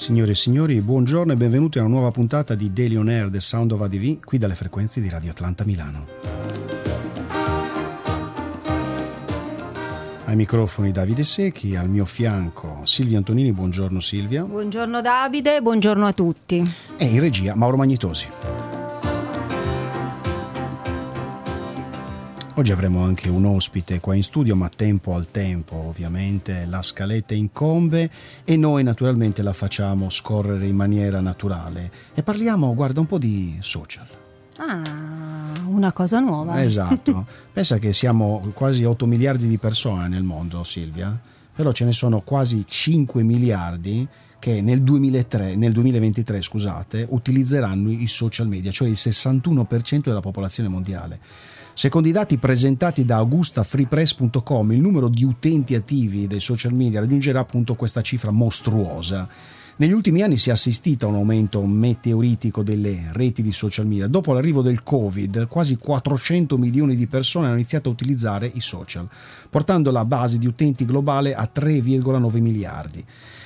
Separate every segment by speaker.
Speaker 1: Signore e signori, buongiorno e benvenuti a una nuova puntata di Daily On Air The Sound of ADV, qui dalle frequenze di Radio Atlanta Milano. Ai microfoni Davide Secchi, al mio fianco Silvia Antonini. Buongiorno Silvia.
Speaker 2: Buongiorno Davide, buongiorno a tutti.
Speaker 1: E in regia Mauro Magnitosi. Oggi avremo anche un ospite qua in studio, ma tempo al tempo, ovviamente la scaletta incombe e noi naturalmente la facciamo scorrere in maniera naturale e parliamo, guarda, un po' di social.
Speaker 2: Ah, una cosa nuova.
Speaker 1: Esatto, pensa che siamo quasi 8 miliardi di persone nel mondo, Silvia, però ce ne sono quasi 5 miliardi che nel 2023 utilizzeranno i social media, cioè il 61% della popolazione mondiale. Secondo i dati presentati da AugustaFreePress.com, il numero di utenti attivi dei social media raggiungerà appunto questa cifra mostruosa. Negli ultimi anni si è assistito a un aumento meteoritico delle reti di social media. Dopo l'arrivo del Covid, quasi 400 milioni di persone hanno iniziato a utilizzare i social, portando la base di utenti globale a 3,9 miliardi.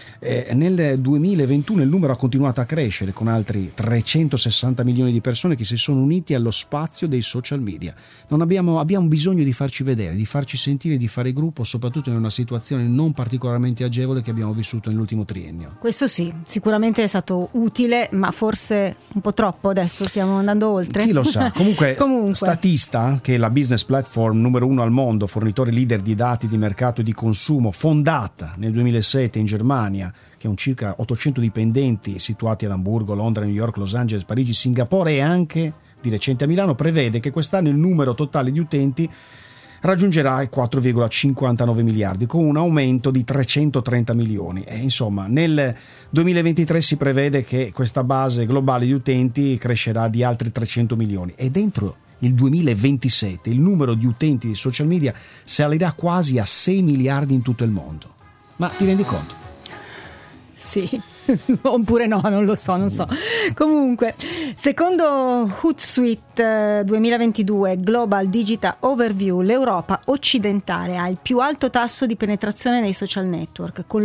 Speaker 1: Nel 2021 il numero ha continuato a crescere con altri 360 milioni di persone che si sono uniti allo spazio dei social media. Abbiamo bisogno di farci vedere, di farci sentire, di fare gruppo, soprattutto in una situazione non particolarmente agevole che abbiamo vissuto nell'ultimo triennio.
Speaker 2: Questo sì, sicuramente è stato utile, ma forse un po' troppo, adesso stiamo andando oltre.
Speaker 1: Chi lo sa. Comunque. Statista, che è la business platform numero 1 al mondo, fornitore leader di dati di mercato e di consumo, fondata nel 2007 in Germania, che ha circa 800 dipendenti situati ad Amburgo, Londra, New York, Los Angeles, Parigi, Singapore e anche di recente a Milano, prevede che quest'anno il numero totale di utenti raggiungerà i 4,59 miliardi con un aumento di 330 milioni. E insomma, nel 2023 si prevede che questa base globale di utenti crescerà di altri 300 milioni e dentro il 2027 il numero di utenti di social media salirà quasi a 6 miliardi in tutto il mondo. Ma ti rendi conto?
Speaker 2: Sì, oppure no, non lo so. Comunque, secondo Hootsuite 2022 Global Digital Overview, l'Europa occidentale ha il più alto tasso di penetrazione nei social network, con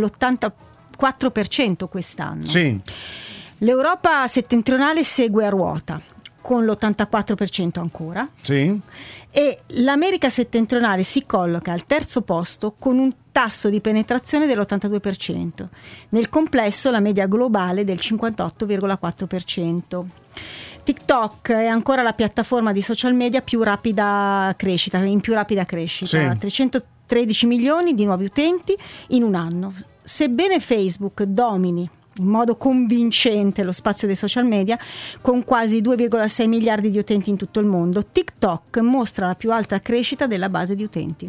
Speaker 2: l'84% quest'anno.
Speaker 1: Sì.
Speaker 2: L'Europa settentrionale segue a ruota, con l'84% ancora.
Speaker 1: Sì.
Speaker 2: E l'America settentrionale si colloca al terzo posto con un tasso di penetrazione dell'82%. Nel complesso la media globale del 58,4%. TikTok è ancora la piattaforma di social media in più rapida crescita, sì. 313 milioni di nuovi utenti in un anno. Sebbene Facebook domini in modo convincente lo spazio dei social media, con quasi 2,6 miliardi di utenti in tutto il mondo, TikTok mostra la più alta crescita della base di utenti.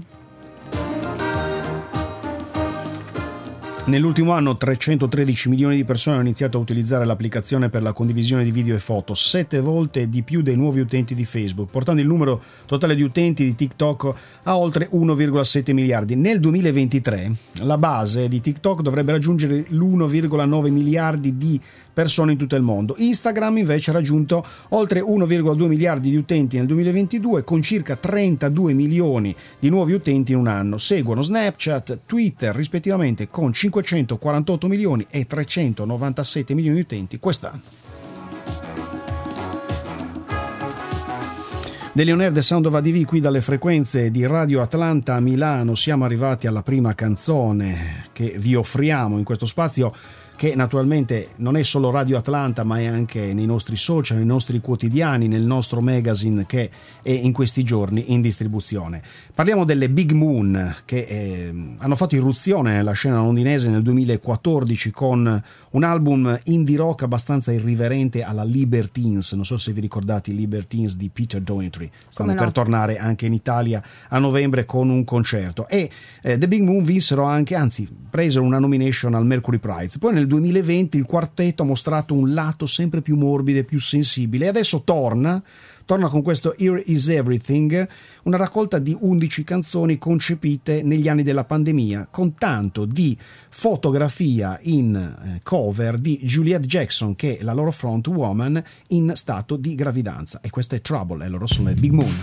Speaker 1: Nell'ultimo anno 313 milioni di persone hanno iniziato a utilizzare l'applicazione per la condivisione di video e foto, 7 volte di più dei nuovi utenti di Facebook, portando il numero totale di utenti di TikTok a oltre 1,7 miliardi. Nel 2023 la base di TikTok dovrebbe raggiungere l'1,9 miliardi di persone in tutto il mondo. Instagram invece ha raggiunto oltre 1,2 miliardi di utenti nel 2022 con circa 32 milioni di nuovi utenti in un anno. Seguono Snapchat, Twitter rispettivamente con 548 milioni e 397 milioni di utenti quest'anno. Daily On Air The Sound of ADV, qui dalle frequenze di Radio Atlanta a Milano. Siamo arrivati alla prima canzone che vi offriamo in questo spazio, che naturalmente non è solo Radio Atlanta, ma è anche nei nostri social, nei nostri quotidiani, nel nostro magazine che è in questi giorni in distribuzione. Parliamo delle Big Moon, che hanno fatto irruzione nella scena londinese nel 2014 con un album indie rock abbastanza irriverente alla Libertines. Non so se vi ricordate i Libertines di Peter Doherty, stanno per tornare anche in Italia a novembre con un concerto. E The Big Moon presero una nomination al Mercury Prize. Poi nel 2020 il quartetto ha mostrato un lato sempre più morbido e più sensibile e adesso torna con questo Here Is Everything, una raccolta di 11 canzoni concepite negli anni della pandemia, con tanto di fotografia in cover di Juliette Jackson, che è la loro front woman in stato di gravidanza. E questa è Trouble e loro sono le Big Moon.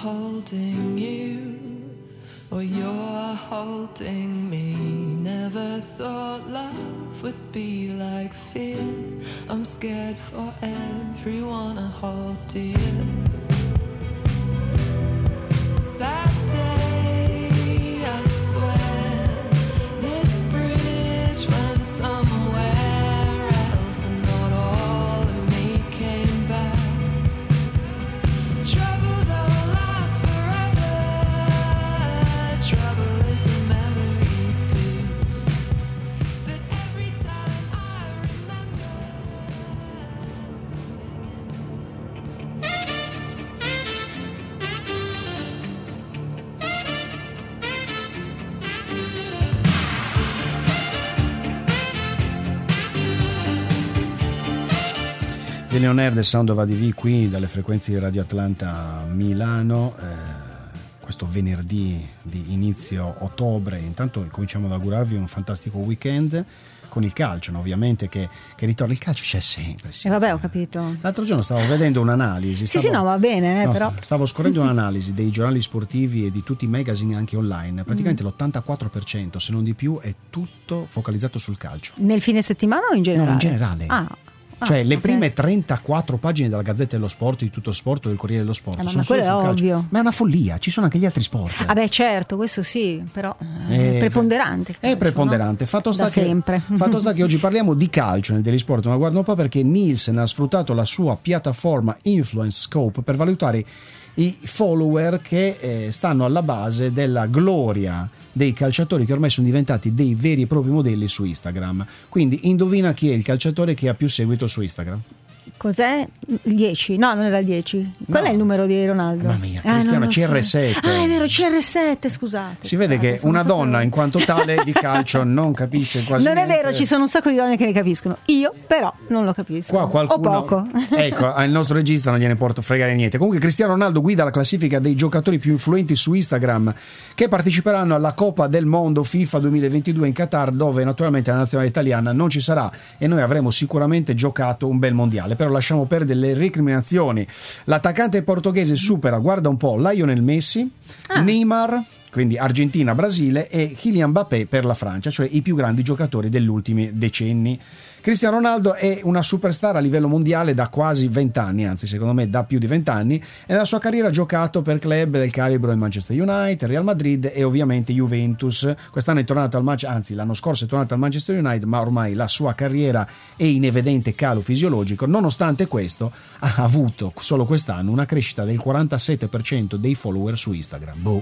Speaker 3: holding you, or you're holding me. Never thought love would be like fear. I'm scared for everyone I hold dear. That day, I swear, this bridge went somewhere else, and not all of me came back. Trouble don't last forever. Trouble is in memories too. But every time I remember, something
Speaker 1: The Leonard, The Sound of ADV, qui dalle frequenze di Radio Atlanta Milano, questo venerdì di inizio ottobre. Intanto cominciamo ad augurarvi un fantastico weekend con il calcio, no? Ovviamente che ritorna. Il calcio c'è sempre. Sì.
Speaker 2: Vabbè, ho capito.
Speaker 1: L'altro giorno stavo vedendo un'analisi.
Speaker 2: Sì, no, va bene, però.
Speaker 1: Stavo scorrendo un'analisi dei giornali sportivi e di tutti i magazine anche online. Praticamente l'84%, se non di più, è tutto focalizzato sul calcio.
Speaker 2: Nel fine settimana o in generale?
Speaker 1: No, in generale. Cioè le prime 34 pagine della Gazzetta dello Sport, di Tutto Sport o del Corriere dello Sport sono solo sul calcio. Ma è una follia, ci sono anche gli altri sport.
Speaker 2: Beh, certo, questo sì, però è preponderante.
Speaker 1: È preponderante, no? Fatto sta che oggi parliamo di calcio nel Daily Sport, ma guarda un po' perché Nielsen ha sfruttato la sua piattaforma Influence Scope per valutare i follower che stanno alla base della gloria dei calciatori che ormai sono diventati dei veri e propri modelli su Instagram. Quindi indovina chi è il calciatore che ha più seguito su Instagram?
Speaker 2: Cos'è? 10? No, non era il 10. Qual è il numero di Ronaldo?
Speaker 1: Mamma mia, Cristiano, CR7.
Speaker 2: È vero, CR7, scusate.
Speaker 1: Si vede che una donna in quanto tale di calcio non capisce quasi niente.
Speaker 2: Non è vero, ci sono un sacco di donne che ne capiscono. Io però non lo capisco.
Speaker 1: Qua qualcuno,
Speaker 2: o poco.
Speaker 1: Ecco, al nostro regista non gliene porta fregare niente. Comunque Cristiano Ronaldo guida la classifica dei giocatori più influenti su Instagram che parteciperanno alla Coppa del Mondo FIFA 2022 in Qatar, dove naturalmente la nazionale italiana non ci sarà e noi avremo sicuramente giocato un bel mondiale. Però lasciamo perdere le recriminazioni. L'attaccante portoghese supera, guarda un po', Lionel Messi, Neymar, quindi Argentina, Brasile, e Kylian Mbappé per la Francia, cioè i più grandi giocatori degli ultimi decenni. Cristiano Ronaldo è una superstar a livello mondiale da quasi 20 anni, anzi secondo me da più di 20 anni, e nella sua carriera ha giocato per club del calibro del Manchester United, Real Madrid e ovviamente Juventus. Quest'anno è tornato l'anno scorso è tornato al Manchester United, ma ormai la sua carriera è in evidente calo fisiologico. Nonostante questo ha avuto solo quest'anno una crescita del 47% dei follower su Instagram.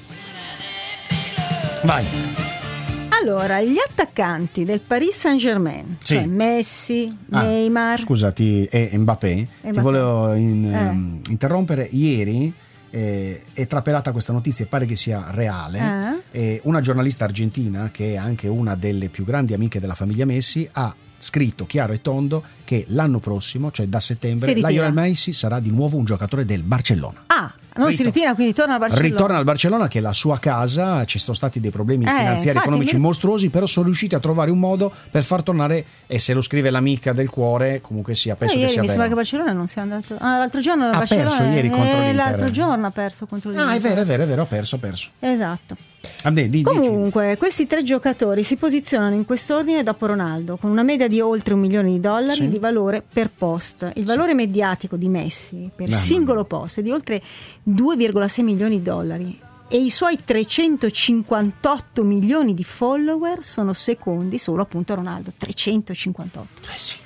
Speaker 1: Vai.
Speaker 2: Allora, gli attaccanti del Paris Saint-Germain, cioè Messi, Neymar...
Speaker 1: Scusati, e Mbappé. Ti volevo interrompere. Ieri è trapelata questa notizia, pare che sia reale. Una giornalista argentina, che è anche una delle più grandi amiche della famiglia Messi, ha scritto chiaro e tondo che l'anno prossimo, cioè da settembre, Lionel Messi sarà di nuovo un giocatore del Barcellona.
Speaker 2: Si ritira, quindi torna al Barcellona.
Speaker 1: Ritorna al Barcellona, che è la sua casa. Ci sono stati dei problemi finanziari, economici mostruosi, però sono riusciti a trovare un modo per far tornare, e se lo scrive l'amica del cuore, comunque sia, penso che sia
Speaker 2: mi
Speaker 1: vero.
Speaker 2: sembra che Barcellona non sia andato. L'altro giorno
Speaker 1: ha perso ieri contro l'Inter.
Speaker 2: L'altro giorno ha perso contro l'Inter.
Speaker 1: È vero, ha perso.
Speaker 2: Esatto.
Speaker 1: Comunque,
Speaker 2: questi tre giocatori si posizionano in quest'ordine dopo Ronaldo, con una media di oltre $1 milione di valore per post. Il valore mediatico di Messi per singolo post è di oltre $2,6 milioni e i suoi 358 milioni di follower sono secondi solo appunto a Ronaldo. 358.
Speaker 1: Sì.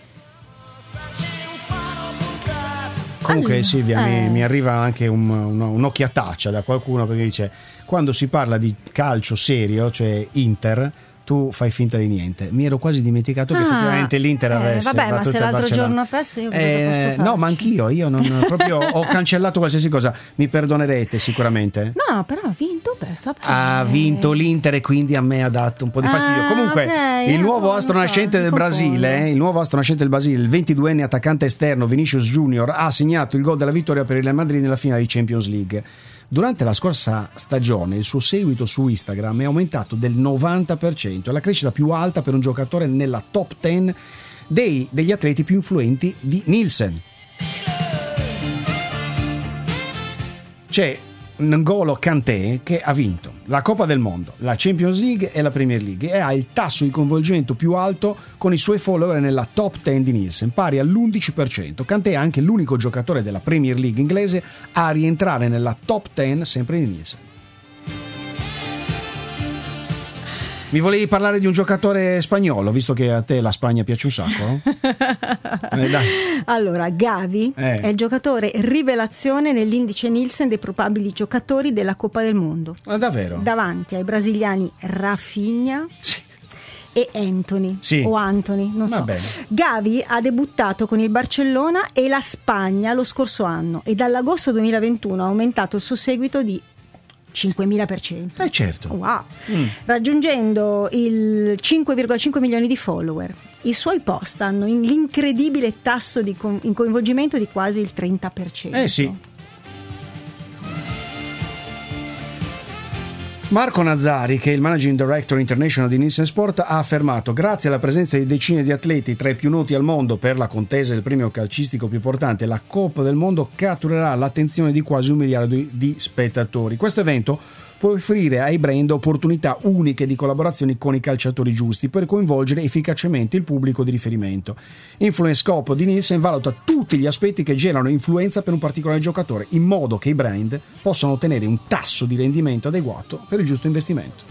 Speaker 1: Comunque Silvia, mi arriva anche un'occhiataccia da qualcuno, perché dice: quando si parla di calcio serio, cioè Inter, tu fai finta di niente. Mi ero quasi dimenticato che effettivamente l'Inter avesse
Speaker 2: vabbè, ma se l'altro giorno ha perso, io cosa posso fare? No,
Speaker 1: ma anch'io non proprio ho cancellato qualsiasi cosa. Mi perdonerete sicuramente.
Speaker 2: No, però ha vinto, perso.
Speaker 1: Ha vinto l'Inter e quindi a me ha dato un po' di fastidio. Comunque, il nuovo astro nascente del Brasile, il 22enne attaccante esterno Vinicius Junior, ha segnato il gol della vittoria per il Real Madrid nella finale di Champions League. Durante la scorsa stagione il suo seguito su Instagram è aumentato del 90%, è la crescita più alta per un giocatore nella top 10 degli atleti più influenti di Nielsen. Cioè, N'Golo Kanté, che ha vinto la Coppa del Mondo, la Champions League e la Premier League e ha il tasso di coinvolgimento più alto con i suoi follower nella top 10 di Nielsen, pari all'11%. Kanté è anche l'unico giocatore della Premier League inglese a rientrare nella top 10 sempre di Nielsen. Mi volevi parlare di un giocatore spagnolo, visto che a te la Spagna piace un sacco? Dai.
Speaker 2: Allora, Gavi è il giocatore rivelazione nell'indice Nielsen dei probabili giocatori della Coppa del Mondo.
Speaker 1: Ah, davvero?
Speaker 2: Davanti ai brasiliani Rafinha e Anthony, o Anthony, non so.
Speaker 1: Bene.
Speaker 2: Gavi ha debuttato con il Barcellona e la Spagna lo scorso anno e dall'agosto 2021 ha aumentato il suo seguito di 5.000%.
Speaker 1: Certo.
Speaker 2: Wow. Raggiungendo il 5,5 milioni di follower. I suoi post hanno l'incredibile tasso di coinvolgimento di quasi il 30%.
Speaker 1: Sì. Marco Nazzari, che è il Managing Director International di Nielsen Sport, ha affermato: grazie alla presenza di decine di atleti tra i più noti al mondo per la contesa del premio calcistico più importante, la Coppa del Mondo catturerà l'attenzione di quasi 1 miliardo di spettatori. Questo evento può offrire ai brand opportunità uniche di collaborazioni con i calciatori giusti per coinvolgere efficacemente il pubblico di riferimento. Influence Scope di Nielsen valuta tutti gli aspetti che generano influenza per un particolare giocatore, in modo che i brand possano ottenere un tasso di rendimento adeguato per il giusto investimento.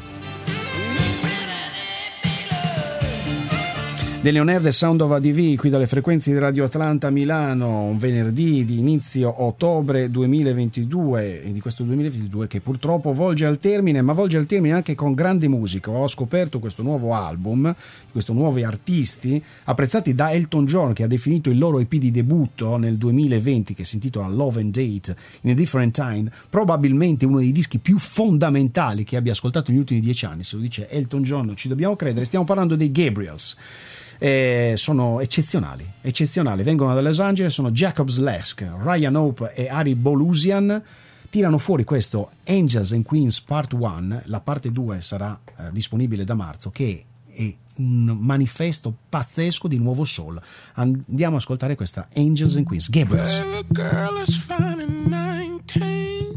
Speaker 1: Dell'On-Air The Sound of ADV, qui dalle frequenze di Radio Atlanta Milano, un venerdì di inizio ottobre 2022, e di questo 2022 che purtroppo volge al termine, ma volge al termine anche con grande musica. Ho scoperto questo nuovo album, questi nuovi artisti apprezzati da Elton John, che ha definito il loro EP di debutto nel 2020, che si intitola Love and Date in a Different Time, probabilmente uno dei dischi più fondamentali che abbia ascoltato negli ultimi 10 anni. Se lo dice Elton John ci dobbiamo credere. Stiamo parlando dei Gabriels. Sono eccezionali, vengono da Los Angeles, sono Jacob's Lesk, Ryan Hope e Ari Bolusian. Tirano fuori questo Angels and Queens Part 1, la parte 2 sarà disponibile da marzo, che è un manifesto pazzesco di nuovo soul. Andiamo a ascoltare questa Angels and Queens, Gabriels.
Speaker 4: Girl is fine and 19,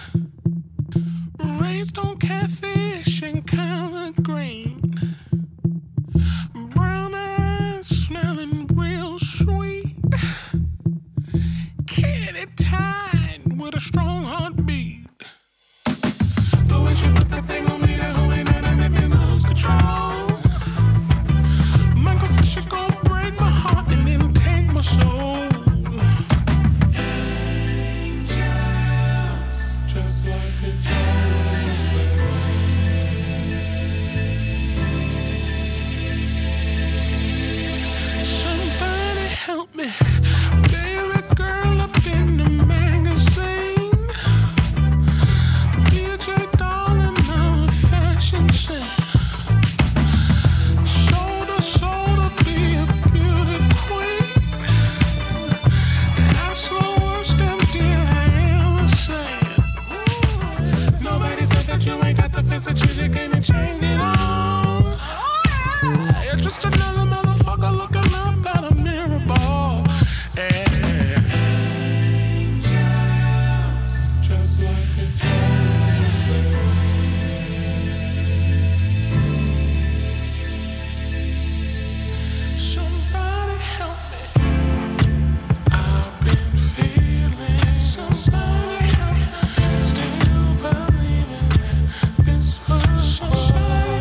Speaker 4: raised on catfish and collard green. Smelling real sweet, kitty tied with a strong heartbeat. The way she put that thing on me, that hoe ain't nothing that can lose control. Michael said she gon' break my heart and then take my soul. Angels, just like a jazz band. Help me, baby girl up in the magazine. DJ darling, now a fashion scene. Sold to be a beauty queen. That's the worst damn deal I ever seen. Nobody said that you ain't got the face that you can't change it all. You're just another motherfucker looking up at a mirror ball. Angels, just like a jazz band. Somebody help me. I've been feeling somebody help me. Still believing that this was all.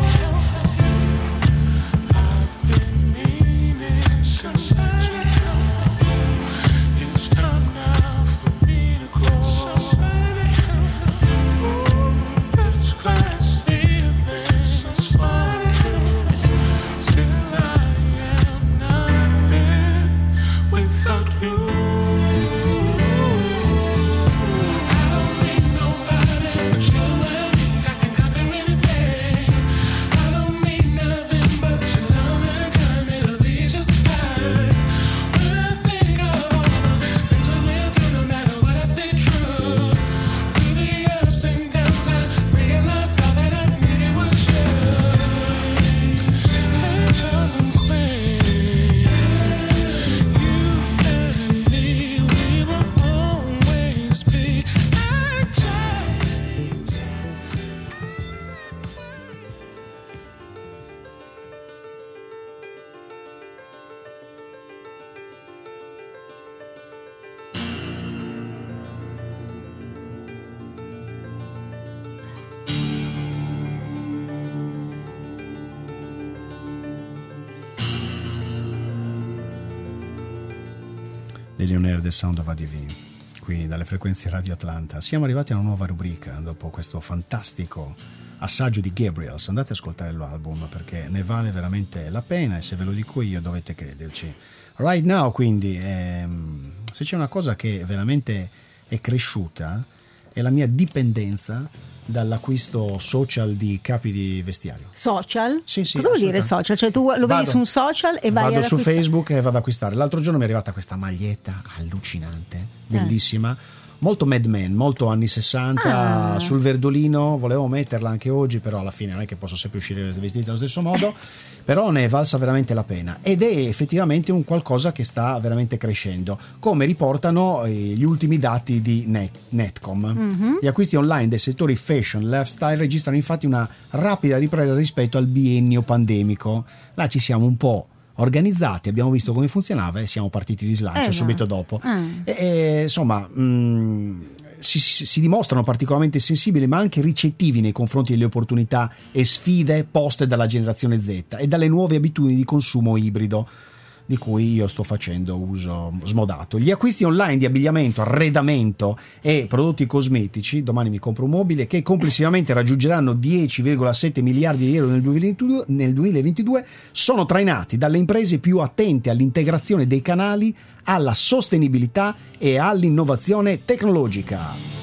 Speaker 1: Billionaire del Sound of ADV, qui dalle frequenze Radio Atlanta. Siamo arrivati a una nuova rubrica dopo questo fantastico assaggio di Gabriels. Andate ad ascoltare l'album perché ne vale veramente la pena, e se ve lo dico io dovete crederci. Right Now, quindi, se c'è una cosa che veramente è cresciuta è la mia dipendenza dall'acquisto social di capi di vestiario.
Speaker 2: Social?
Speaker 1: Sì,
Speaker 2: cosa vuol dire social? Cioè tu lo vedi su un social e vai ad
Speaker 1: vado su
Speaker 2: acquistare.
Speaker 1: Facebook e vado ad acquistare. L'altro giorno mi è arrivata questa maglietta allucinante, bellissima, molto Mad Men, molto anni 60, sul verdolino. Volevo metterla anche oggi, però alla fine non è che posso sempre uscire vestiti nello stesso modo, però ne è valsa veramente la pena, ed è effettivamente un qualcosa che sta veramente crescendo, come riportano gli ultimi dati di Netcom. Gli acquisti online dei settori fashion, lifestyle registrano infatti una rapida ripresa rispetto al biennio pandemico. Là ci siamo un po' organizzati, abbiamo visto come funzionava e siamo partiti di slancio subito dopo. Insomma, si dimostrano particolarmente sensibili ma anche ricettivi nei confronti delle opportunità e sfide poste dalla generazione Z e dalle nuove abitudini di consumo ibrido di cui io sto facendo uso smodato. Gli acquisti online di abbigliamento, arredamento e prodotti cosmetici, domani mi compro un mobile, che complessivamente raggiungeranno 10,7 miliardi di euro nel 2022, sono trainati dalle imprese più attente all'integrazione dei canali, alla sostenibilità e all'innovazione tecnologica.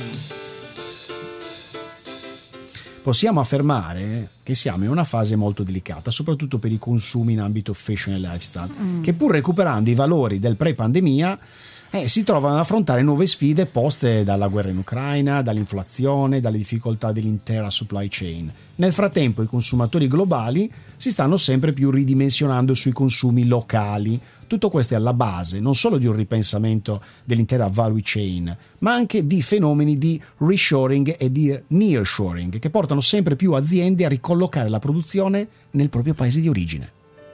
Speaker 1: Possiamo affermare che siamo in una fase molto delicata, soprattutto per i consumi in ambito fashion e lifestyle, che pur recuperando i valori del pre-pandemia si trovano ad affrontare nuove sfide poste dalla guerra in Ucraina, dall'inflazione, dalle difficoltà dell'intera supply chain. Nel frattempo i consumatori globali si stanno sempre più ridimensionando sui consumi locali. Tutto questo è alla base non solo di un ripensamento dell'intera value chain, ma anche di fenomeni di reshoring e di nearshoring che portano sempre più aziende a ricollocare la produzione nel proprio paese di origine.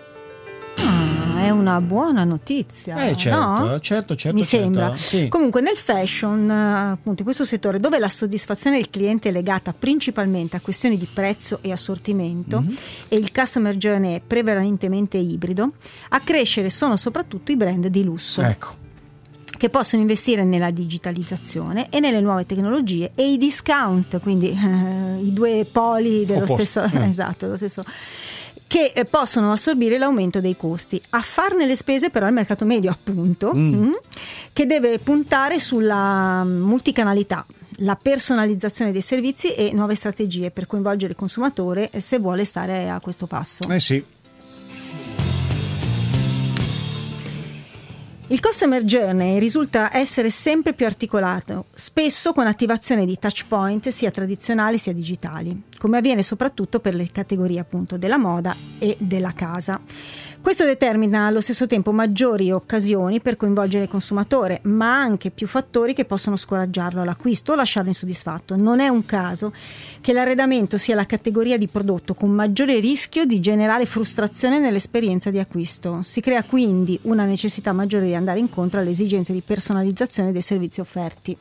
Speaker 2: È una buona notizia, no?
Speaker 1: certo.
Speaker 2: Mi sembra.
Speaker 1: Sì.
Speaker 2: Comunque nel fashion, appunto in questo settore dove la soddisfazione del cliente è legata principalmente a questioni di prezzo e assortimento e il customer journey è prevalentemente ibrido, a crescere sono soprattutto i brand di lusso.
Speaker 1: Ecco.
Speaker 2: Che possono investire nella digitalizzazione e nelle nuove tecnologie e i discount, quindi i due poli dello stesso, esatto, dello stesso, che possono assorbire l'aumento dei costi. A farne le spese però il mercato medio, appunto, che deve puntare sulla multicanalità, la personalizzazione dei servizi e nuove strategie per coinvolgere il consumatore se vuole stare a questo passo.
Speaker 1: Sì.
Speaker 2: Il customer journey risulta essere sempre più articolato, spesso con attivazione di touch point sia tradizionali sia digitali, come avviene soprattutto per le categorie appunto della moda e della casa. Questo determina allo stesso tempo maggiori occasioni per coinvolgere il consumatore, ma anche più fattori che possono scoraggiarlo all'acquisto o lasciarlo insoddisfatto. Non è un caso che l'arredamento sia la categoria di prodotto con maggiore rischio di generare frustrazione nell'esperienza di acquisto. Si crea quindi una necessità maggiore di andare incontro alle esigenze di personalizzazione dei servizi offerti.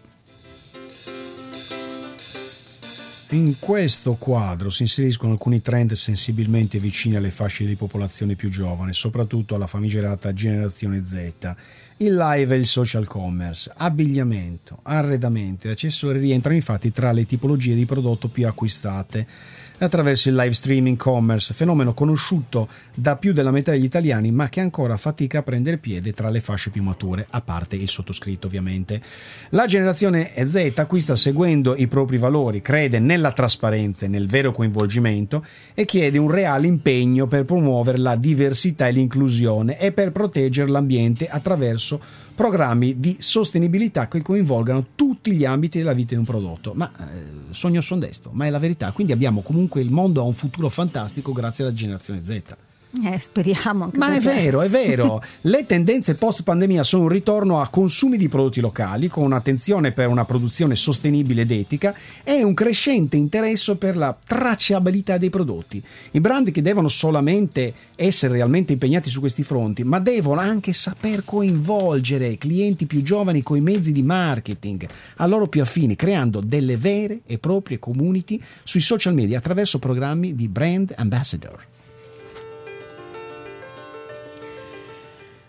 Speaker 1: In questo quadro si inseriscono alcuni trend sensibilmente vicini alle fasce di popolazione più giovane, soprattutto alla famigerata generazione Z. Il live e il social commerce, abbigliamento, arredamento e accessori rientrano infatti tra le tipologie di prodotto più acquistate attraverso il live streaming commerce, fenomeno conosciuto da più della metà degli italiani ma che ancora fatica a prendere piede tra le fasce più mature, a parte il sottoscritto ovviamente. La generazione Z acquista seguendo i propri valori, crede nella trasparenza e nel vero coinvolgimento e chiede un reale impegno per promuovere la diversità e l'inclusione e per proteggere l'ambiente attraverso programmi di sostenibilità che coinvolgano tutti gli ambiti della vita di un prodotto. Ma sogno son desto, ma è la verità. Quindi abbiamo comunque il mondo ha un futuro fantastico grazie alla generazione Z.
Speaker 2: Speriamo anche.
Speaker 1: Ma perché... è vero. Le tendenze post pandemia sono un ritorno a consumi di prodotti locali con un'attenzione per una produzione sostenibile ed etica e un crescente interesse per la tracciabilità dei prodotti. I brand che devono solamente essere realmente impegnati su questi fronti, ma devono anche saper coinvolgere clienti più giovani coi mezzi di marketing a loro più affini, creando delle vere e proprie community sui social media attraverso programmi di brand ambassador.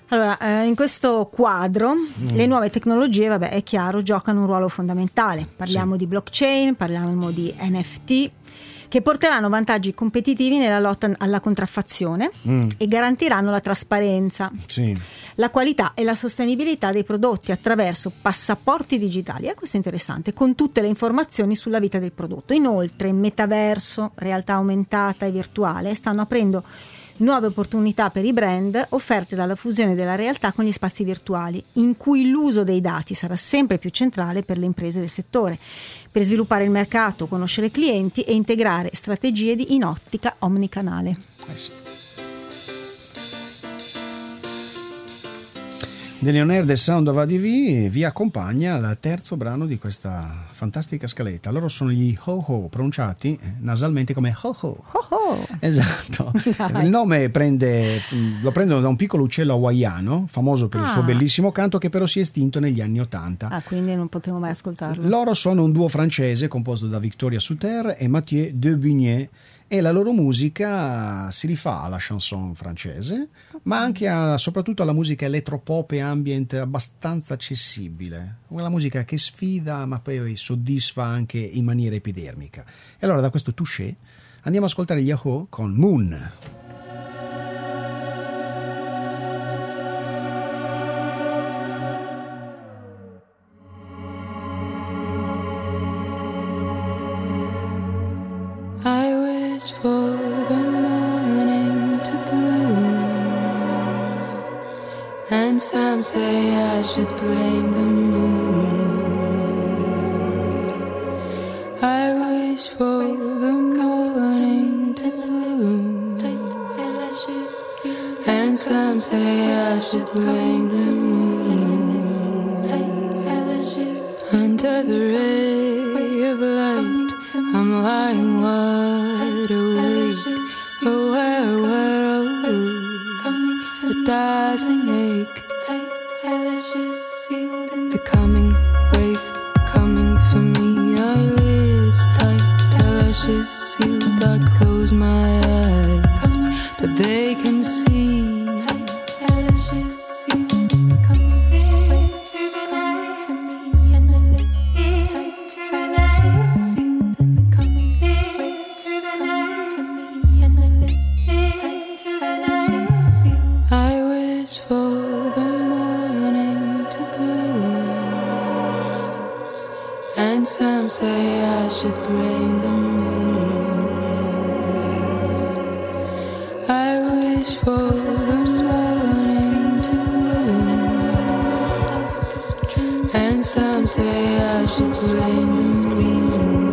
Speaker 2: Allora, in questo quadro le nuove tecnologie, vabbè, è chiaro, giocano un ruolo fondamentale. Parliamo di blockchain, parliamo di NFT, che porteranno vantaggi competitivi nella lotta alla contraffazione e garantiranno la trasparenza, la qualità e la sostenibilità dei prodotti attraverso passaporti digitali. Questo è interessante, con tutte le informazioni sulla vita del prodotto. Inoltre, metaverso, realtà aumentata e virtuale stanno aprendo nuove opportunità per i brand offerte dalla fusione della realtà con gli spazi virtuali, in cui l'uso dei dati sarà sempre più centrale per le imprese del settore, per sviluppare il mercato, conoscere clienti e integrare strategie in ottica omnicanale.
Speaker 1: The Leonard The Sound of ADV vi accompagna al terzo brano di questa fantastica scaletta. Loro sono gli Ho Ho, pronunciati nasalmente come Ho Ho.
Speaker 2: Ho Ho.
Speaker 1: Esatto. Il nome lo prendono da un piccolo uccello hawaiano, famoso per il suo bellissimo canto, che però si è estinto negli anni '80.
Speaker 2: Quindi non potevo mai ascoltarlo.
Speaker 1: Loro sono un duo francese composto da Victoria Souter e Mathieu Debugnet, e la loro musica si rifà alla chanson francese, ma anche soprattutto alla musica elettropop e ambient abbastanza accessibile, una musica che sfida ma poi soddisfa anche in maniera epidermica. E allora da questo touché andiamo ad ascoltare gli Yahoo con Moon.
Speaker 3: I wish for the morning to bloom, and some say I should blame the moon. I wish for the morning to bloom, and some say I should blame the moon. Under the ray of light, I'm lying wide awake, aware of a dazzling ache. The coming wave coming for me, eyelids tight, eyelashes sealed. I close my eyes, but they can see. Some say I should blame the moon. I wish for the morning to bloom, and some say I should blame the moon.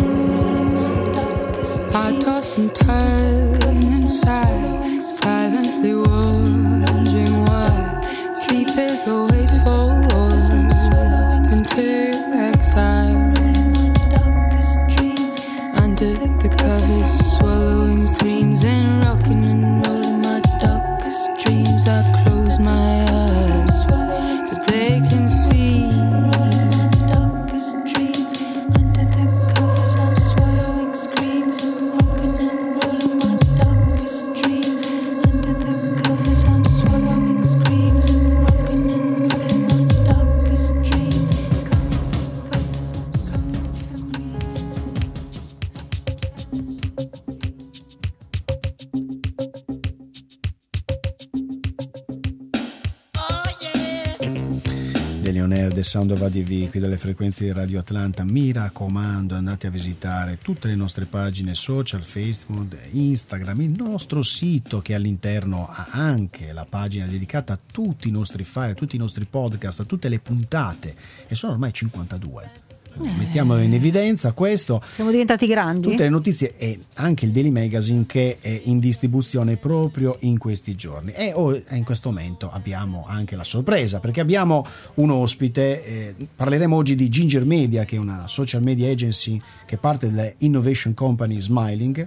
Speaker 3: I toss and turn inside, silently wondering why sleep is always forced into exile. Under the covers, swallowing screams and rocking and rolling my darkest dreams. I close my eyes, but they can see. Under the covers, I'm swallowing screams and rocking and rolling my darkest dreams. Under the covers, I'm swallowing screams and rocking and rolling my darkest dreams.
Speaker 1: Leonard The Sound of ADV qui dalle frequenze di Radio Atlanta. Mi raccomando, andate a visitare tutte le nostre pagine social, Facebook, Instagram, il nostro sito che all'interno ha anche la pagina dedicata a tutti i nostri file, a tutti i nostri podcast, a tutte le puntate, e sono ormai 52. Mettiamolo in evidenza questo.
Speaker 2: Siamo diventati grandi.
Speaker 1: Tutte le notizie e anche il Daily Magazine che è in distribuzione proprio in questi giorni. E in questo momento abbiamo anche la sorpresa, perché abbiamo un ospite. Parleremo oggi di Ginger Media, che è una social media agency che parte dalla Innovation Company Smiling,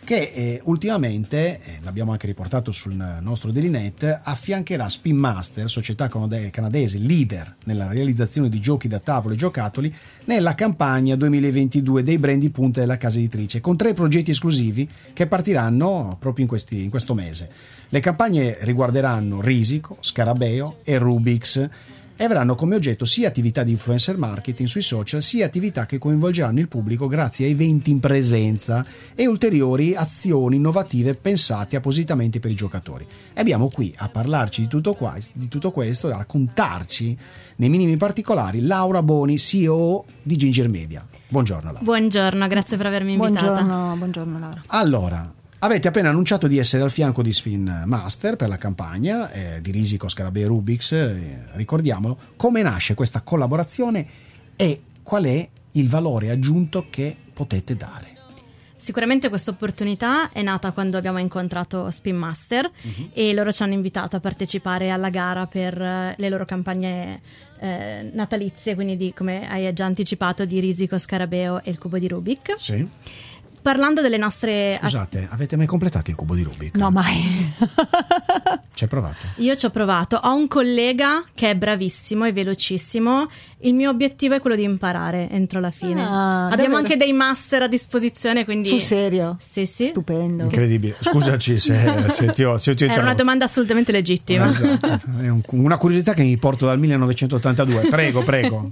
Speaker 1: che ultimamente, l'abbiamo anche riportato sul nostro Dailynet, affiancherà Spin Master, società canadese leader nella realizzazione di giochi da tavolo e giocattoli, nella campagna 2022 dei brand di punta della casa editrice, con 3 progetti esclusivi che partiranno proprio in questo mese. Le campagne riguarderanno Risico, Scarabeo e Rubix e avranno come oggetto sia attività di influencer marketing sui social, sia attività che coinvolgeranno il pubblico grazie a eventi in presenza e ulteriori azioni innovative pensate appositamente per i giocatori. E abbiamo qui a parlarci di tutto questo e a raccontarci nei minimi particolari Laura Boni, CEO di Ginger Media. Buongiorno Laura.
Speaker 5: Buongiorno, grazie per avermi invitata.
Speaker 2: Buongiorno Laura.
Speaker 1: Allora, avete appena annunciato di essere al fianco di Spin Master per la campagna di Risico, Scarabeo e Rubix, ricordiamolo. Come nasce questa collaborazione e qual è il valore aggiunto che potete dare?
Speaker 5: Sicuramente questa opportunità è nata quando abbiamo incontrato Spin Master e loro ci hanno invitato a partecipare alla gara per le loro campagne natalizie, quindi come hai già anticipato, di Risico, Scarabeo e il cubo di Rubik.
Speaker 1: Sì.
Speaker 5: Parlando delle nostre...
Speaker 1: Scusate, avete mai completato il cubo di Rubik?
Speaker 2: No, mai.
Speaker 1: Ci hai provato?
Speaker 5: Io ci ho provato, ho un collega che è bravissimo e velocissimo, il mio obiettivo è quello di imparare entro la fine. Abbiamo
Speaker 2: davvero?
Speaker 5: anche dei master a disposizione, quindi...
Speaker 2: Sul serio?
Speaker 5: Sì, sì.
Speaker 2: Stupendo.
Speaker 1: Incredibile. Scusaci se ti ho
Speaker 5: Era una domanda assolutamente legittima.
Speaker 1: Esatto. È una curiosità che mi porto dal 1982. Prego.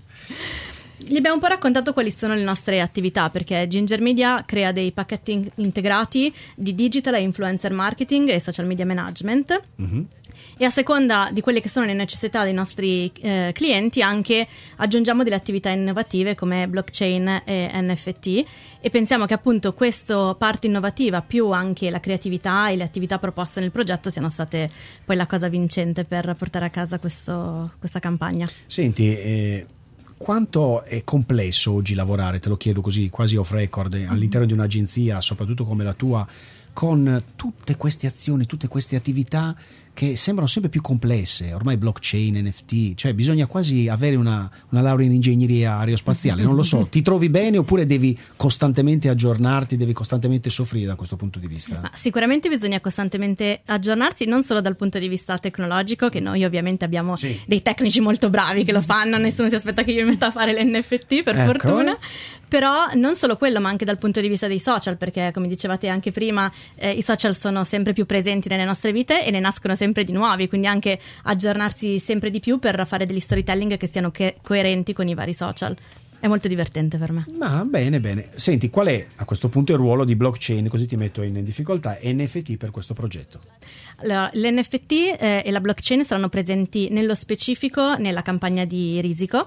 Speaker 5: Gli abbiamo un po' raccontato quali sono le nostre attività, perché Ginger Media crea dei pacchetti integrati di digital e influencer marketing e social media management. E a seconda di quelle che sono le necessità dei nostri clienti anche aggiungiamo delle attività innovative come blockchain e NFT, e pensiamo che appunto questa parte innovativa più anche la creatività e le attività proposte nel progetto siano state poi la cosa vincente per portare a casa questa campagna.
Speaker 1: Senti, quanto è complesso oggi lavorare, te lo chiedo così quasi off record, all'interno di un'agenzia, soprattutto come la tua, con tutte queste azioni, tutte queste attività che sembrano sempre più complesse, ormai blockchain, NFT, cioè bisogna quasi avere una laurea in ingegneria aerospaziale, non lo so, ti trovi bene oppure devi costantemente aggiornarti, devi costantemente soffrire da questo punto di vista?
Speaker 5: Ma sicuramente bisogna costantemente aggiornarsi, non solo dal punto di vista tecnologico, che noi ovviamente abbiamo dei tecnici molto bravi che lo fanno, nessuno si aspetta che io mi metta a fare l'NFT per fortuna, però non solo quello, ma anche dal punto di vista dei social, perché come dicevate anche prima i social sono sempre più presenti nelle nostre vite e ne nascono sempre di nuovi, quindi anche aggiornarsi sempre di più per fare degli storytelling che siano coerenti con i vari social. È molto divertente per me.
Speaker 1: Ma bene. Senti, qual è a questo punto il ruolo di blockchain, così ti metto in difficoltà, e NFT per questo progetto?
Speaker 5: Allora, l'NFT e la blockchain saranno presenti nello specifico nella campagna di Risico.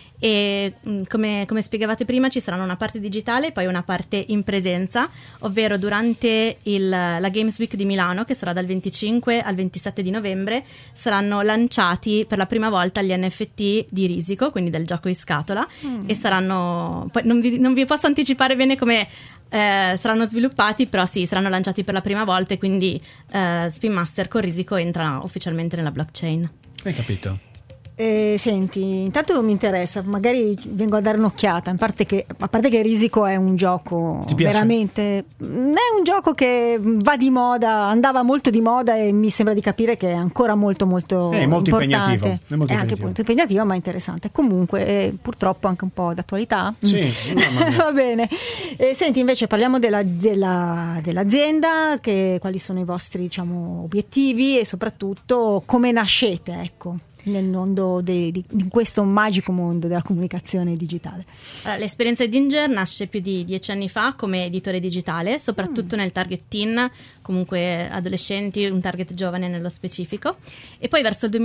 Speaker 5: E come spiegavate prima ci saranno una parte digitale e poi una parte in presenza, ovvero durante la Games Week di Milano, che sarà dal 25 al 27 di novembre, saranno lanciati per la prima volta gli NFT di Risico, quindi del gioco in scatola, e saranno, poi non vi posso anticipare bene come saranno sviluppati, però sì, saranno lanciati per la prima volta e quindi Spin Master con Risico entra ufficialmente nella blockchain.
Speaker 1: Hai capito?
Speaker 2: Senti, intanto mi interessa, magari vengo a dare un'occhiata, a parte che Risico è un gioco veramente, è un gioco che va di moda, andava molto di moda e mi sembra di capire che è ancora molto importante. È anche molto impegnativo, ma interessante. Comunque purtroppo anche un po' d'attualità.
Speaker 1: Sì,
Speaker 2: va bene. Senti, invece parliamo dell'azienda, quali sono i vostri, diciamo, obiettivi e soprattutto come nascete, ecco, nel mondo di questo magico mondo della comunicazione digitale.
Speaker 5: Allora, l'esperienza di Ginger nasce più di 10 anni fa come editore digitale, soprattutto nel target teen, comunque adolescenti, un target giovane nello specifico, e poi verso il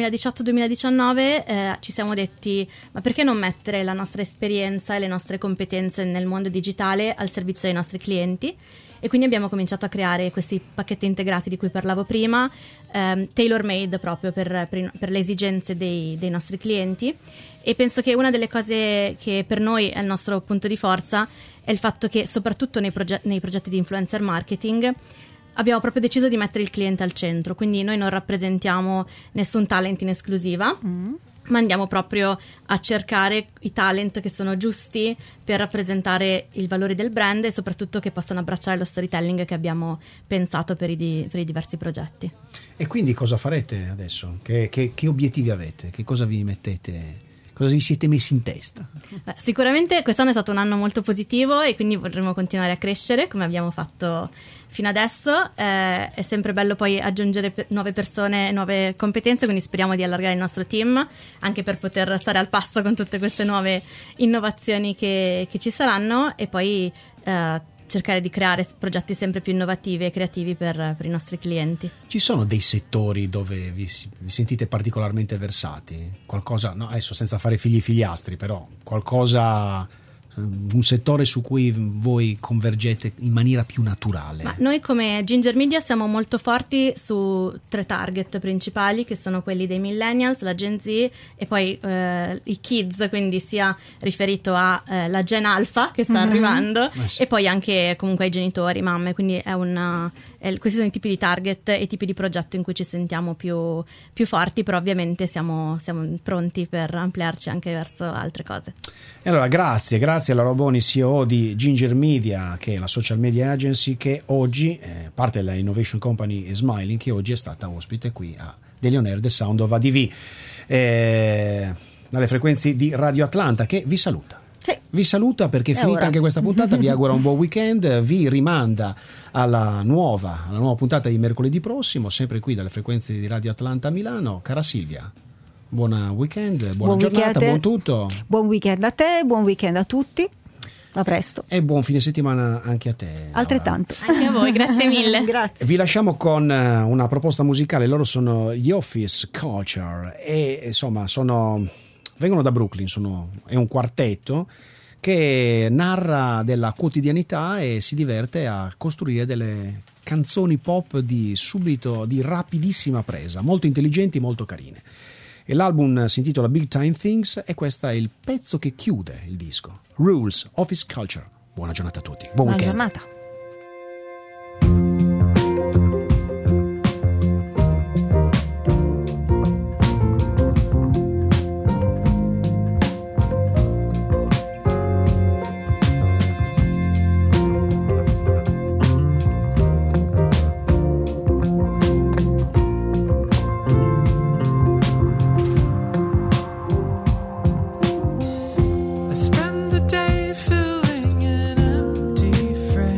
Speaker 5: 2018-2019 ci siamo detti: ma perché non mettere la nostra esperienza e le nostre competenze nel mondo digitale al servizio dei nostri clienti? E quindi abbiamo cominciato a creare questi pacchetti integrati di cui parlavo prima, tailor made proprio per le esigenze dei nostri clienti. E penso che una delle cose che per noi è il nostro punto di forza è il fatto che soprattutto nei progetti di influencer marketing abbiamo proprio deciso di mettere il cliente al centro, quindi noi non rappresentiamo nessun talent in esclusiva, ma andiamo proprio a cercare i talent che sono giusti per rappresentare il valore del brand e soprattutto che possano abbracciare lo storytelling che abbiamo pensato per i diversi progetti.
Speaker 1: E quindi cosa farete adesso? Che obiettivi avete? Che cosa vi mettete? Cosa vi siete messi in testa?
Speaker 5: Beh, sicuramente quest'anno è stato un anno molto positivo e quindi vorremmo continuare a crescere come abbiamo fatto fino adesso. È sempre bello poi aggiungere nuove persone, nuove competenze, quindi speriamo di allargare il nostro team anche per poter stare al passo con tutte queste nuove innovazioni che ci saranno e poi cercare di creare progetti sempre più innovativi e creativi per i nostri clienti.
Speaker 1: Ci sono dei settori dove vi sentite particolarmente versati? Qualcosa, no, adesso senza fare figli e figliastri, però qualcosa, un settore su cui voi convergete in maniera più naturale?
Speaker 5: Ma noi come Ginger Media siamo molto forti su 3 target principali, che sono quelli dei millennials, la Gen Z e poi i kids, quindi sia riferito alla Gen Alpha che sta arrivando
Speaker 1: sì.
Speaker 5: E poi anche comunque ai genitori, mamme, quindi questi sono i tipi di target e i tipi di progetto in cui ci sentiamo più forti, però ovviamente siamo pronti per ampliarci anche verso altre cose.
Speaker 1: E allora grazie a Laura Boni, CEO di Ginger Media, che è la social media agency che oggi parte della Innovation Company Smiling, che oggi è stata ospite qui a Daily On Air The Sound of ADV dalle frequenze di Radio Atlanta, che vi saluta.
Speaker 2: Sì.
Speaker 1: Vi saluta perché è finita anche questa puntata, vi auguro un buon weekend, vi rimanda alla nuova puntata di mercoledì prossimo, sempre qui dalle frequenze di Radio Atlanta a Milano. Cara Silvia, buon weekend, buona giornata, buon tutto.
Speaker 2: Buon weekend a te, buon weekend a tutti. A presto.
Speaker 1: E buon fine settimana anche a te.
Speaker 2: Altrettanto.
Speaker 5: Anche a voi, grazie mille.
Speaker 2: Grazie.
Speaker 1: Vi lasciamo con una proposta musicale, loro sono gli Office Culture e insomma vengono da Brooklyn, è un quartetto che narra della quotidianità e si diverte a costruire delle canzoni pop di rapidissima presa, molto intelligenti, molto carine. E l'album si intitola Big Time Things e questo è il pezzo che chiude il disco. Rules, Office Culture. Buona giornata a tutti. Buon weekend.
Speaker 2: Giornata.
Speaker 3: Spend the day filling an empty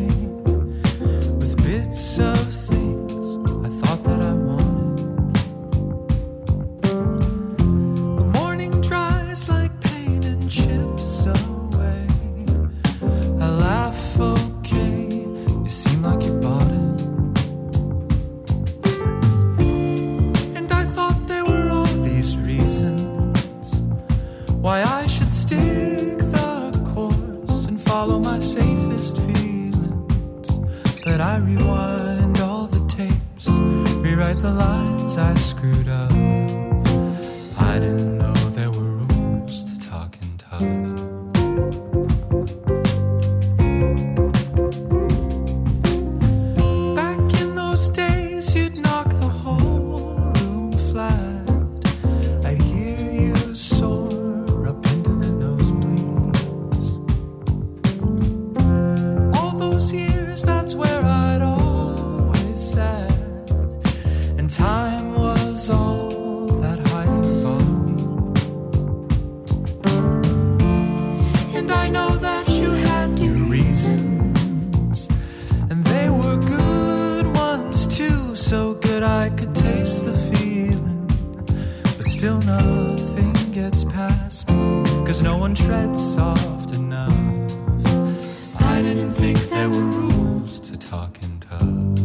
Speaker 6: But I rewind all the tapes, rewrite the lines I screwed up. I didn't know there were rules to talking tough. Back in those days, you'd knock the whole room flat. I'd hear you soar up into the nosebleeds. All those years, that's where I'd always sat. And time was all that hiding brought me. And I know that you had your reasons, and they were good ones too, so good I could taste the feeling. But still nothing gets past me, 'cause no one treads soft enough. I didn't think there were rules to talking tough.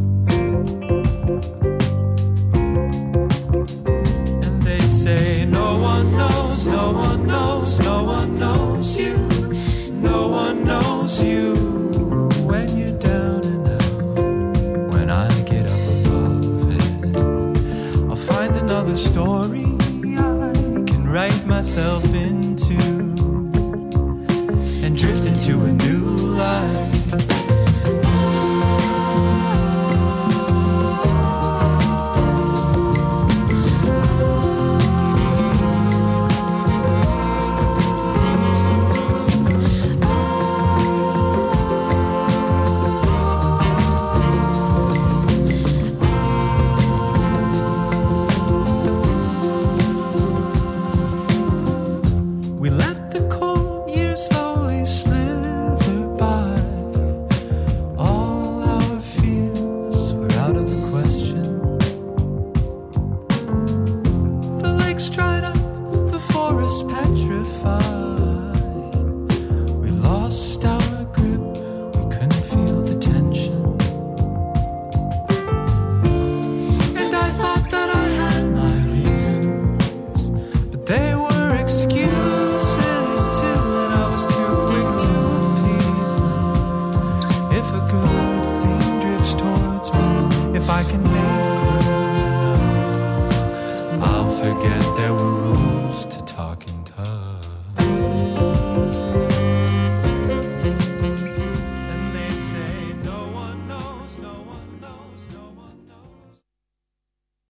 Speaker 6: And they say no one knows, no one knows, no one knows you. No one knows you when you're down and out. When I get up above it, I'll find another story I can write myself into.